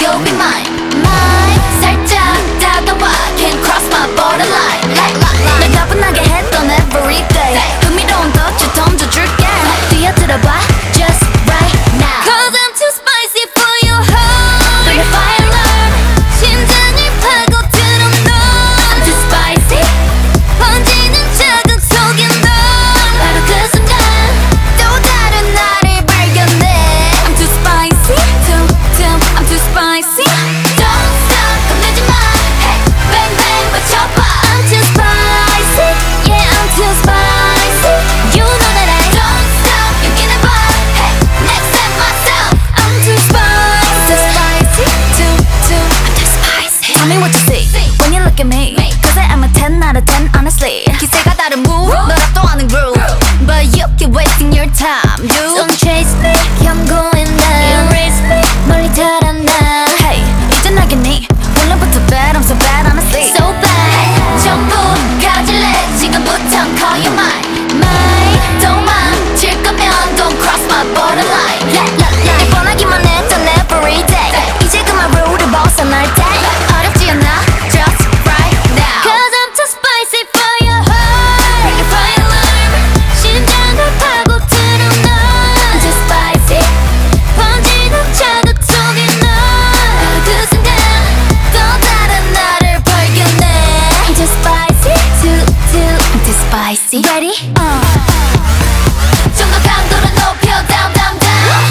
you'll be mine. Mine. 살짝 다가와, can't cross my borderline. 날 가뿐하게 했던 everyday. 흥미로운 덫을 던져줄게. 뛰어들어봐, just right now. Cause I'm too spicy for your heart. Bring the fire alarm. 심장을 파고들어 너. I'm too spicy. 번지는 자극 속에 너. 바로 그 순간 또 다른 나를 발견해. I'm too spicy. I'm too spicy. Don't stop, 겁내지 마. Hey, bang bang 외쳐봐. I'm too spicy. Yeah, I'm too spicy. You know that I don't stop. 여기는 봐. Hey, next step myself. I'm too spicy. I'm too spicy. Tell me what you see when you look at me. Cause I am a 10 out of 10 honestly. 기세가 다른 move, 너랍도 아는 groove. But you keep wasting your time, dude. Don't chase me, 경고해 나. Erase me, 멀리 달아나. Hey, 이제 나겠니? 원래부터 bad, I'm so bad honestly. So bad, 전부 가질래. 지금부터 call you mine. Mine, 도망칠 거면 don't cross my borderline. 날 뻔하기만 했던 everyday. 이제 그만 룰을 벗어날 때. 어렵지 않아, just right now. Cause I'm too spicy for your heart. Bring the fire alarm. 심장을 파고들어 너. I'm too spicy. 번지는 자극 속에 너. 바로 그 순간 또 다른 나를 발견해. I'm too spicy. I'm too spicy. Ready? 좀 더 강도를 높여 down down down.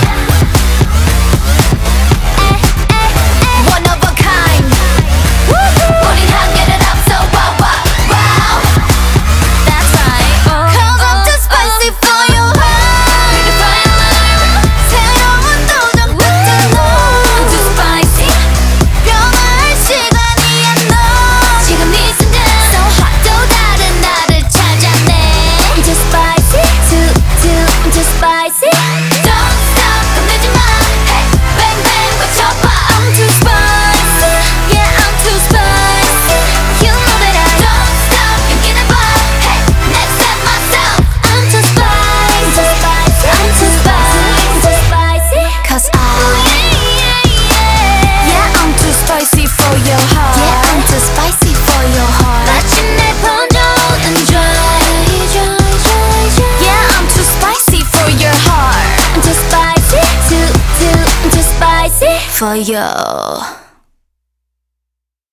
One of a kind. 우린 한계를 앞서 wow wow wow. That's right. Cause I'm too spicy for your heart. Bring the fire alarm. 새로운 도전 끝에 너. I'm too spicy. 변화할 시간이야 너. 지금 이 순간 so hot. 또 다른 나를 찾아내. I'm too spicy. I'm too spicy. Don't stop, 겁내지 마. Hey, bang bang 외쳐봐. I'm too spicy. Yeah, I'm too spicy. You know that I don't stop. 여기는 봐. Hey, next step myself. I'm too spicy. I'm too spicy. Cause yeah, I'm too spicy for your heart. Yeah, I'm too spicy for your heart. 마침내 번져오는 dry. Yeah, I'm too spicy for your heart. I'm too spicy. I'm too spicy for you.